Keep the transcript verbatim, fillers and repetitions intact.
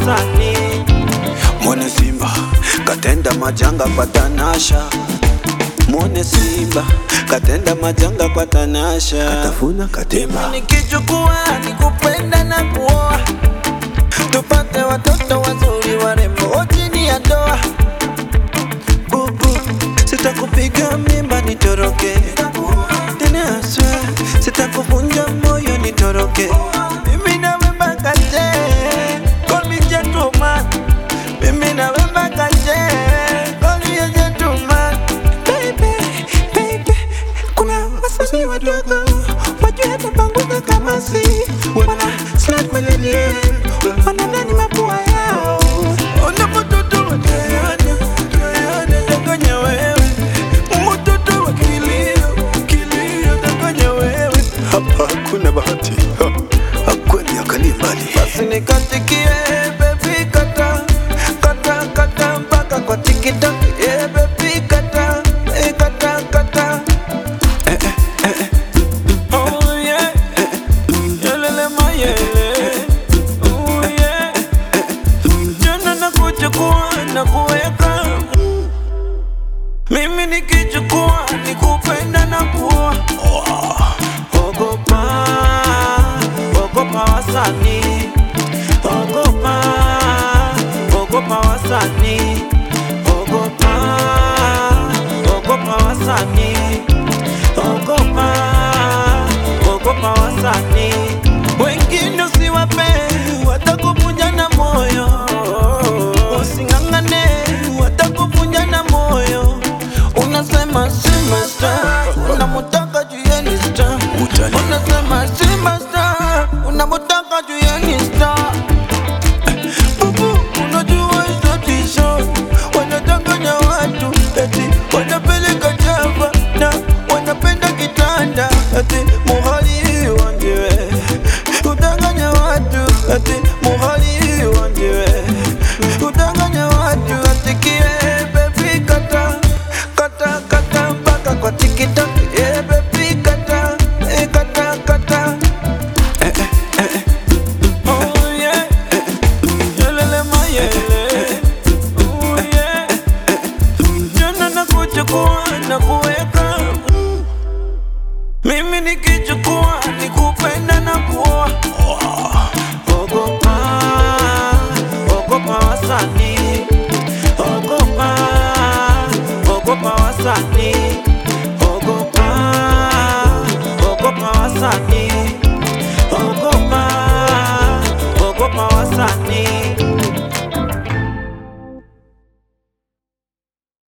wasanii. Mwone Simba katenda majanga kwa Tanasha. Mwone Simba katenda majanga kwa Tanasha. Katafuna katema. Nikichukua nikupenda na kuoa, tupate watoto wazuri warembo chini ya doa. Bubu, sitakupiga mimba nitoroke. Tena aswa, sitakuvunja moyo nitoroke. Mimi na wewe mpaka je, call me gentleman. Mimi na wewe mpaka je, call me gentleman. Baby, baby, kuna wasanii wadogo wajua tapanguza kama si wana slide kwenye lien, wanadhani mapua yao. Unapototo wa Diana, Diana takonya wewe. Mtoto wa kilio, kilio takonya wewe. Hapa hakuna bahati, hakweli akali mbali. Basi nikatikie baby kata, kata kata mpaka kwa TikTok. Yeah baby kata, eh kata kata. Eh eh eh eh. Oh yeah, yelele mayele. Oh yeah, jana nakuchukua na kuweka. Mimi nikichukua nikupenda na kuoa. Ogopa, ogopa wasanii. Ogopa, ogopa wasanii. Ogopa, ogopa wasanii. Ogopa, ogopa wasanii. Wengine usiwape, watakuvunja na moyo. Using'ang'ane, watakuvunja na moyo. Unasema sema star, unamutaka juu ya ni star. Unasema sema star, unamutaka juu ya ni star. Bubu, unajua hizo tisho, wanadanganya watu eti wanapeleka Java na wanapenda kitanda eti muhali wanjiwe. Udanganya watu eti muhali wanjiwe. Udanganya watu atikie baby kata, kata kata mpaka kwa TikTok. Yeah baby kata, eh kata kata. Eh eh eh eh. Oh yeah, yelele mayele. Oh yeah, jana nakuchukua na kuweka. Mimi nikichukua nikupenda na kuoa. Ogopa, ogopa wasanii. Ogopa, ogopa wasanii. Ogopa, ogopa wasanii.